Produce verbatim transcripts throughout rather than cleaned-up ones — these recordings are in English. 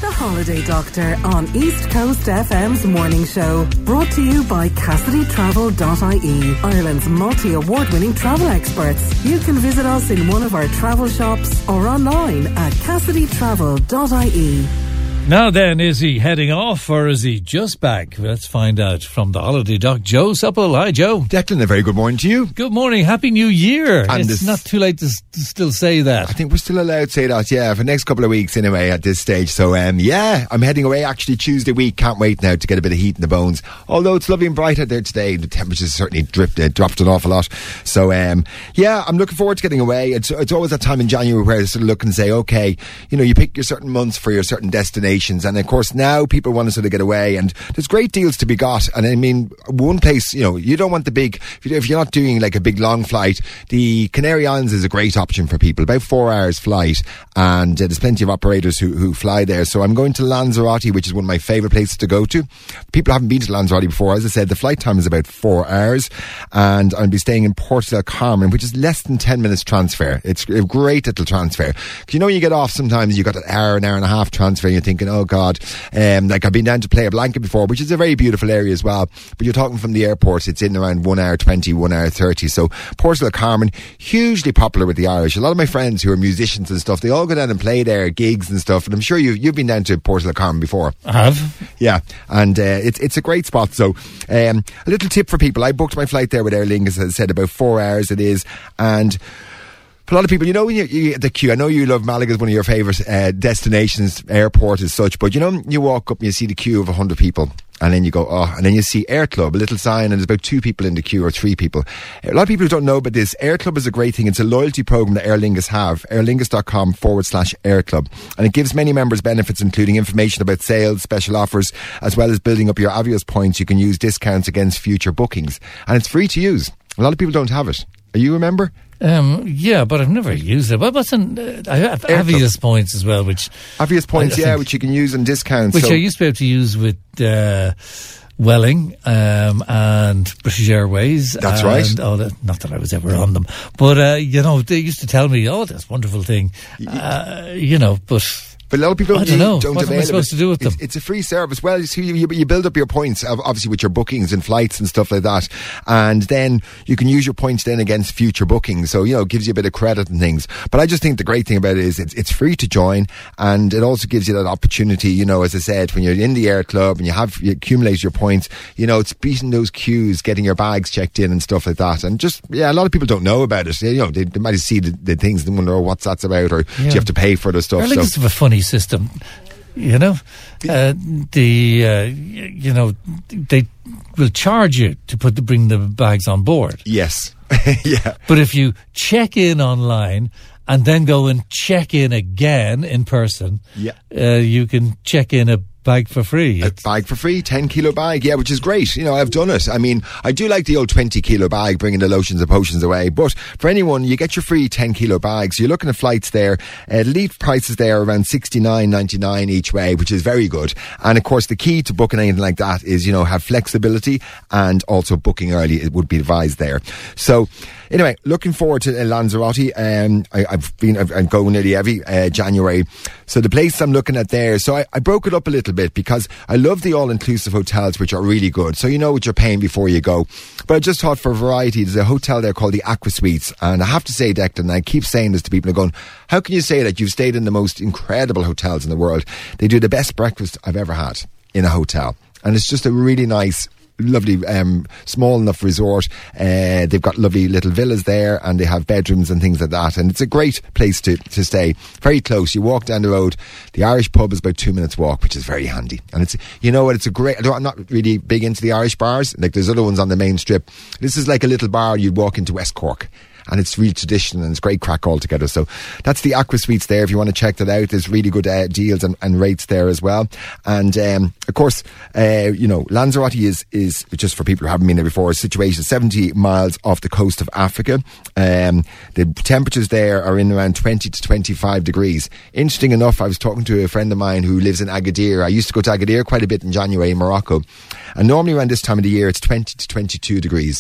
The Holiday Doctor on East Coast F M's morning show. Brought to you by Cassidy Travel dot I E, Ireland's multi-award winning travel experts. You can visit us in one of our travel shops or online at Cassidy Travel dot I E. Now then, is he heading off or is he just back? Let's find out from the Holiday Doc. Joe Supple. Hi, Joe. Declan, a very good morning to you. Good morning. Happy New Year. And it's this, not too late to, to still say that. I think we're still allowed to say that, yeah, for the next couple of weeks anyway at this stage. So, um, yeah, I'm heading away actually Tuesday week. Can't wait now to get a bit of heat in the bones. Although it's lovely and bright out there today, the temperature's certainly dripped, uh, dropped an awful lot. So, um, yeah, I'm looking forward to getting away. It's, it's always that time in January where I sort of look and say, okay, you know, you pick your certain months for your certain destinations. And of course, now people want to sort of get away, and there's great deals to be got. And I mean, one place, you know, you don't want the big, if you're not doing like a big long flight, the Canary Islands is a great option for people, about four hours flight, and uh, there's plenty of operators who, who fly there. So I'm going to Lanzarote, which is one of my favourite places to go to. People haven't been to Lanzarote before. As I said, the flight time is about four hours, and I'll be staying in Porto del Carmen, which is less than ten minutes transfer. It's a great little transfer. You know, you get off sometimes, you got an hour, an hour and a half transfer, and you're thinking, oh God, Um, like I've been down to Playa Blanca before, which is a very beautiful area as well. But you're talking from the airport, it's in around one hour twenty, one hour thirty. So Porto del Carmen, hugely popular with the Irish. A lot of my friends who are musicians and stuff, they all go down and play there, gigs and stuff. And I'm sure you've, you've been down to Porto del Carmen before. I have. Yeah, and uh, it's it's a great spot. So um, a little tip for people. I booked my flight there with Aer Lingus, as I said, about four hours it is. And for a lot of people, you know, when you, you get the queue, I know you love Malaga as one of your favourite uh, destinations, airport as such, but you know, you walk up and you see the queue of one hundred people, and then you go, oh, and then you see Air Club, a little sign, and there's about two people in the queue, or three people. A lot of people who don't know about this, Air Club is a great thing. It's a loyalty programme that Aer Lingus have, airlingus.com forward slash Air Club. And it gives many members benefits, including information about sales, special offers, as well as building up your Avios points. You can use discounts against future bookings. And it's free to use. A lot of people don't have it. Are you a member? Um, yeah, but I've never used it. But what's in, uh, I have Avios points as well, which Avios points, yeah, which you can use in discounts, which so. I used to be able to use with uh, Welling um, and British Airways. That's and right. All that, not that I was ever on them, but uh, you know, they used to tell me, "Oh, that's a wonderful thing," uh, you know, but. But a lot of people don't, I don't know. don't what avail am I supposed it. to do with them? It's, it's a free service. Well, you, see, you, you build up your points, obviously, with your bookings and flights and stuff like that. And then you can use your points then against future bookings. So, you know, it gives you a bit of credit and things. But I just think the great thing about it is it's, it's free to join. And it also gives you that opportunity, you know, as I said, when you're in the Air Club and you have you accumulate your points, you know, it's beating those queues, getting your bags checked in and stuff like that. And just, yeah, a lot of people don't know about it. You know, they, they might see the, the things and wonder, oh, what's that's about, or yeah. do you have to pay for the stuff? I think so. it's a funny system. You know, uh, the uh, you know they will charge you to put the, bring the bags on board. Yes, yeah. But if you check in online and then go and check in again in person, yeah, uh, you can check in a bag for free. A bag for free, ten kilo bag, yeah, which is great. You know, I've done it. I mean, I do like the old twenty kilo bag, bringing the lotions and potions away. But for anyone, you get your free ten kilo bags. You're looking at flights there. Uh, lead prices there around sixty-nine ninety-nine each way, which is very good. And of course, the key to booking anything like that is, you know, have flexibility and also booking early. It would be advised there. So, anyway, looking forward to Lanzarote. Um, I, I've been, I've, I'm going nearly every uh, January. So the place I'm looking at there, so I, I broke it up a little bit because I love the all-inclusive hotels, which are really good. So you know what you're paying before you go. But I just thought for variety, there's a hotel there called the Aqua Suites. And I have to say, Declan, I keep saying this to people, they're going, how can you say that? You've stayed in the most incredible hotels in the world. They do the best breakfast I've ever had in a hotel. And it's just a really nice, lovely, um, small enough resort. Uh, they've got lovely little villas there, and they have bedrooms and things like that. And it's a great place to, to stay. Very close. You walk down the road. The Irish pub is about two minutes walk, which is very handy. And it's, you know what, it's a great, I'm not really big into the Irish bars. Like there's other ones on the main strip. This is like a little bar you'd walk into West Cork. And it's real tradition, and it's great crack altogether. So that's the Aqua Suites there. If you want to check that out, there's really good uh, deals and, and rates there as well. And um, of course, uh, you know, Lanzarote is is just for people who haven't been there before. It's situated seventy miles off the coast of Africa. Um, the temperatures there are in around twenty to twenty-five degrees. Interesting enough, I was talking to a friend of mine who lives in Agadir. I used to go to Agadir quite a bit in January in Morocco, and normally around this time of the year it's twenty to twenty-two degrees.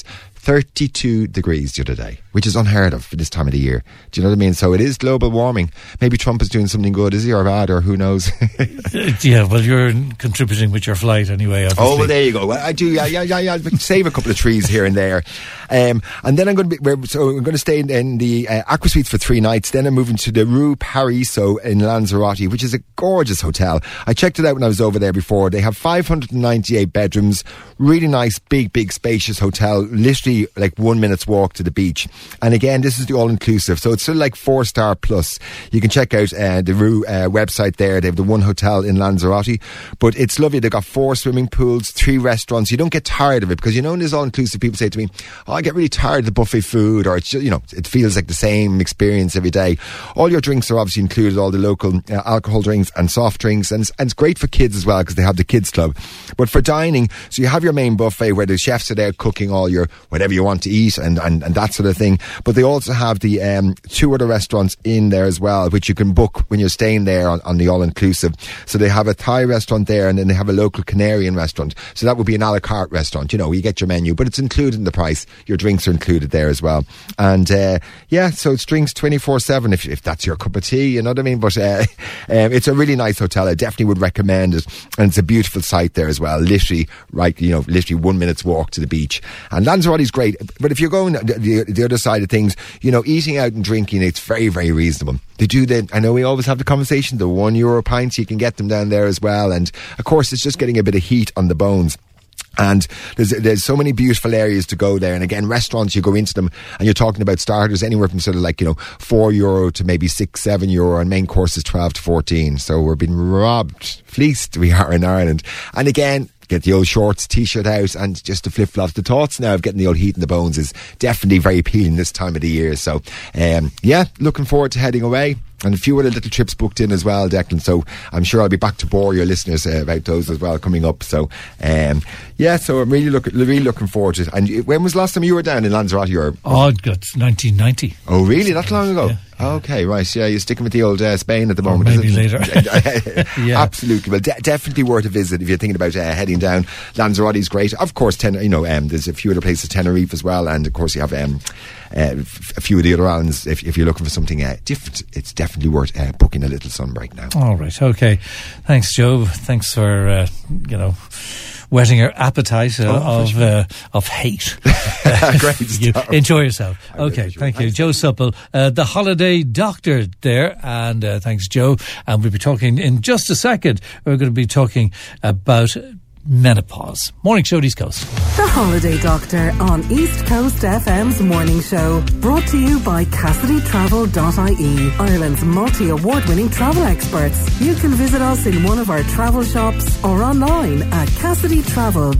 thirty-two degrees the other day, which is unheard of for this time of the year. Do you know what I mean? So it is global warming. Maybe Trump is doing something good, is he, or bad, or who knows? Yeah, well, you're contributing with your flight anyway, obviously. Oh, well, there you go. I do, yeah, yeah, yeah, yeah. Save a couple of trees here and there. Um, and then I'm going to be, so I'm going to stay in, in the uh, Aqua Suites for three nights. Then I'm moving to the Rue Paraiso in Lanzarote, which is a gorgeous hotel. I checked it out when I was over there before. They have five hundred ninety-eight bedrooms, really nice, big, big, spacious hotel, literally like one minute's walk to the beach. And again, this is the all-inclusive, so it's sort of like four-star plus. You can check out uh, the Rue uh, website there. They have the one hotel in Lanzarote, but it's lovely. They've got four swimming pools, three restaurants. You don't get tired of it, because you know in this all-inclusive, people say to me, oh, I get really tired of the buffet food, or it's just, you know, it feels like the same experience every day. All your drinks are obviously included, all the local uh, alcohol drinks and soft drinks, and it's, and it's great for kids as well, because they have the kids club. But for dining, so you have your main buffet where the chefs are there cooking all your whatever you want to eat and, and, and that sort of thing. But they also have the um, two other restaurants in there as well, which you can book when you're staying there on, on the all-inclusive. So they have a Thai restaurant there, and then they have a local Canarian restaurant. So that would be an a la carte restaurant. You know, you get your menu, but it's included in the price. Your drinks are included there as well. And uh, yeah, so it's drinks twenty-four seven if, if that's your cup of tea, you know what I mean? But uh, um, it's a really nice hotel. I definitely would recommend it. And it's a beautiful site there as well. Literally, right, you know, literally one minute's walk to the beach. And Lanzarote's great. But if you're going the, the other side of things, you know, eating out and drinking, it's very, very reasonable. They do the, I know we always have the conversation, the one euro pints, you can get them down there as well. And of course, it's just getting a bit of heat on the bones. And there's there's so many beautiful areas to go there. And again, restaurants, you go into them and you're talking about starters anywhere from sort of like, you know, four euro to maybe six, seven euro, and main courses twelve to fourteen. So we're being robbed, fleeced we are in Ireland. And again, get the old shorts, t-shirt out, and just the flip-flops. The thoughts now of getting the old heat in the bones is definitely very appealing this time of the year. So, um, yeah, looking forward to heading away. And a few other little trips booked in as well, Declan. So I'm sure I'll be back to bore your listeners uh, about those as well coming up. So, um, yeah, so I'm really, look, really looking forward to it. And when was the last time you were down in Lanzarote? Or, oh, it's nineteen ninety. Oh, really? That long ago? Yeah. Okay, right. Yeah, you're sticking with the old uh, Spain at the moment. Or maybe is later. Yeah. Absolutely. Well, de- definitely worth a visit if you're thinking about uh, heading down. Lanzarote's great. Of course, ten- you know, um, there's a few other places, Tenerife as well, and of course you have um, uh, f- a few of the other islands. If, if you're looking for something uh, different, it's definitely worth uh, booking a little sunbreak now. All right. Okay. Thanks, Joe. Thanks for uh, you know, whetting your appetite uh, oh, of sure. uh, of hate. Great you stuff. Enjoy yourself. I'm okay, sure. thank you. Thanks. Joe Supple, uh, the holiday doctor there, and uh, thanks, Joe. And we'll be talking in just a second. We're going to be talking about menopause. Morning show, East Coast. The Holiday Doctor on East Coast F M's morning show. Brought to you by Cassidy Travel dot I E, Ireland's multi-award winning travel experts. You can visit us in one of our travel shops or online at Cassidy Travel